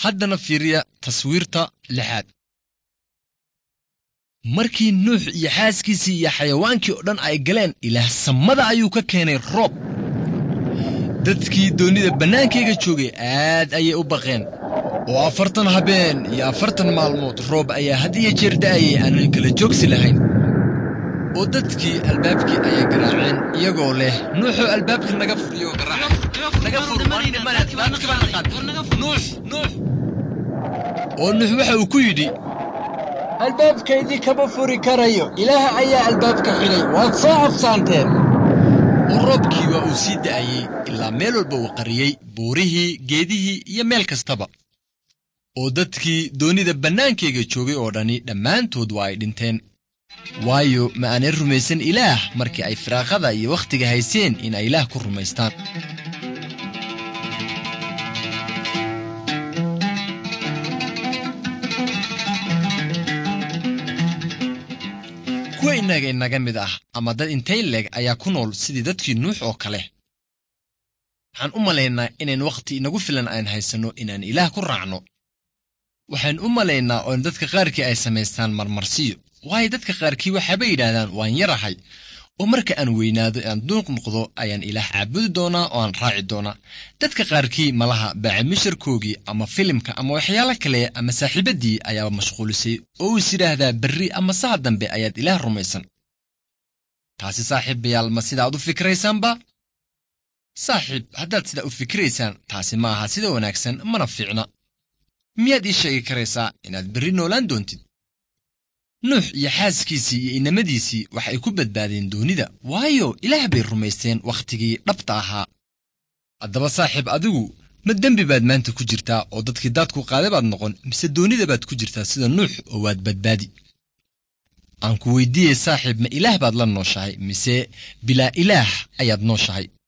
haddana fiiriya taswiirta 6. markii nuux iyo xaaskiisii iyo xayawaankii oo dhan ay galeen ilaah samada ayuu ka keenay roob dadkii doonida bannaankayga joogay aad ayay u baqeen oo 40 habeen iyo 40 maalmood roob ayaa had iyo jeer da'ayay aanan kala joogsi lahayn oo dadkii albaabkii ayay garaaceen iyagoo leh nuuxoo albaabka naga furiyo garaac naga fur nuux oo nuux waxa uu ku yidhi albaabkaydii kama furi karayo ilaah ayaa albaabka xidhay waad soo habsaanteen roobkii waa uu sii da'ayay ilaa meel walba uu qariyey buurihii geedihii iyo meel kastaba oo dadkii doonida bannaankayga joogay oo dhani dhammaantood waa ay dhinteen waayo ma aanay rumaysan ilaah markii ay firaaqada iyo wakhtiga hayseen in ay ilaah ku rumaystaan kuwa inaga mid ah ama dad intay leeg ayaa ku nool sidii dadkii nuux oo kale waxaan u malaynaa inayn wakhti inagu filan aan haysanno inaan ilaah ku raacno waxaan u malaynaa oo dadka qaarkii ay samaystaan marmarsiyo waayo dadka qaarkii waxaaba yidhaahdaan waan yarahay oo marka aan weynaado aan duuq noqdo ayaan ilaah caabudi doonaa oo aan raaci doonaa dadka qaarkii malaha baacimishirkoogii ama filimka ama waxyaalo kale ama saaxiibaddii ayaaba mashquulisay oo is yidhaahdaa berri ama saha dambe ayaad ilaah rumaysan taasi saaxiibayaal ma sidaad u fikiraysaanba saaxiib haddaad sidaa u fikiraysaan taasi ma aha sida wanaagsan mana fiicna miyaad ii sheegi karaysaa inaad berri noolaan doontid nuux iyo xaaskiisii iyo inamadiisii wax ay ku badbaadeen doonida waayo ilaah bay rumaysteen wakhtigii dhabta ahaa haddaba saaxiib adigu ma dembi baad maanta ku jirtaa oo dadkii daadku qaaday baad noqon mise doonida baad ku jirtaa sida nuux oo waad badbaadi aan ku weydiiyey saaxiib ma ilaah baad la nooshahay mise bilaa ilaah ayaad nooshahay